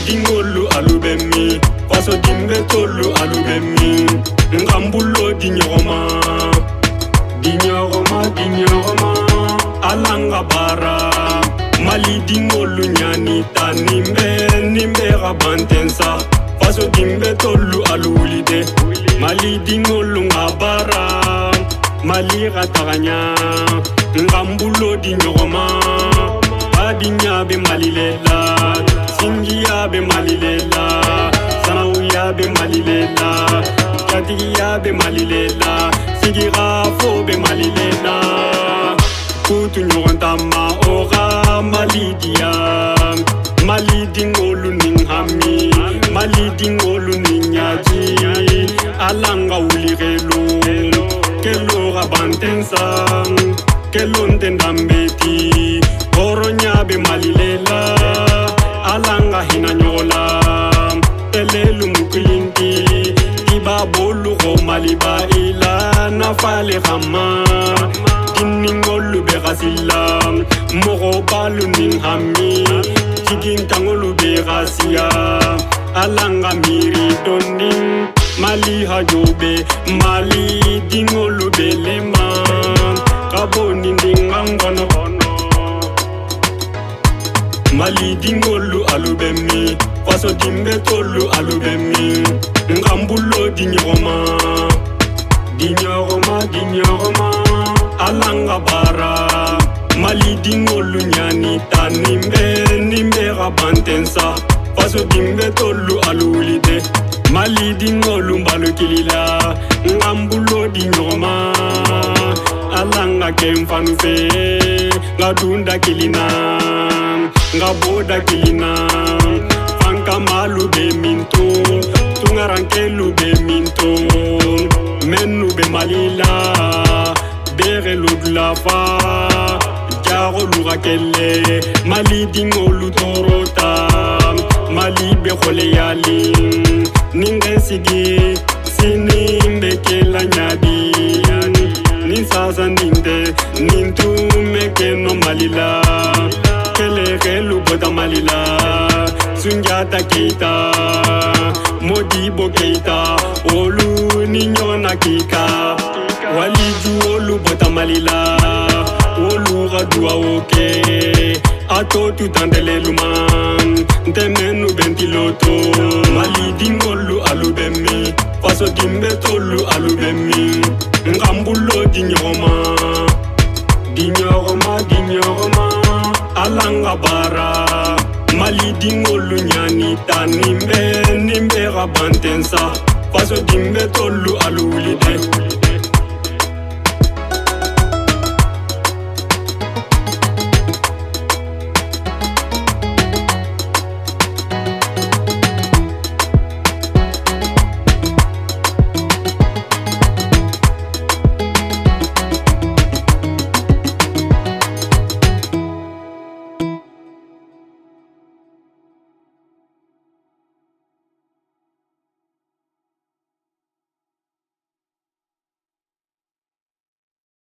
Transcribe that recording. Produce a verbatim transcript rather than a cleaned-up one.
dingolu alubemi faso dimbe tolu alubemi ngambulo dinyoroma dinyoroma dinyoroma alanga bara mali dingolu nyani tanimbe nimbe rabantensa faso dimbe tolu alulide mali dingolu ngabara mali rataganya ngambulo dinyoroma adinya be malilela singiya be malilela sanauya be malilela kadiya be malilela sigira fo be malilela kutu nyontama ora malidia malidingolu ninghami malidingolu ninyaji alanga ulirelo kelo rabantensa kelo ndendambeti Oronya be malilela alanga hina nyola telelu mukilinti tiba bolu go maliba ila na fale khama diningolu be gasila mogo balu ninghami tigin tangolu be gasia alanga miri donding mali hajobe mali dingolu be lema kaboni ndingangono mali dingolu alubemi faso dimbe tolu alubemi ngambulo dinyoroma dinyoroma dinyoroma alanga bara mali dingolu nyani tanimbe nimbe rabantensa faso dimbe tolu alulide mali dingolu mbalukilila ngambulo dinyoroma alanga kemfanufe ngadunda kilina ngaboda kilina fanka malu be minto tungarankelu be minto menu be malila bere ludlafa jaro lurakele mali dingolu torota mali be khole yali ningesigi sinimbe kela nyadi ninsaza ninde nintu mekeno malila Kele gelu bota malila Sunjata Keita Modibo Keita Olu ninyona kika Waliju olu bota malila Olu radua oke Ato tutandele luman Ntemenu bentiloto Mali dingolu alubemi Faso dimbe tolu alubemi Ngambulo dinyoroma Dinyoroma dinyoroma alanga bara mali dingolu nyani tanimbe nimbe rabantensa faso dimbe tolu alu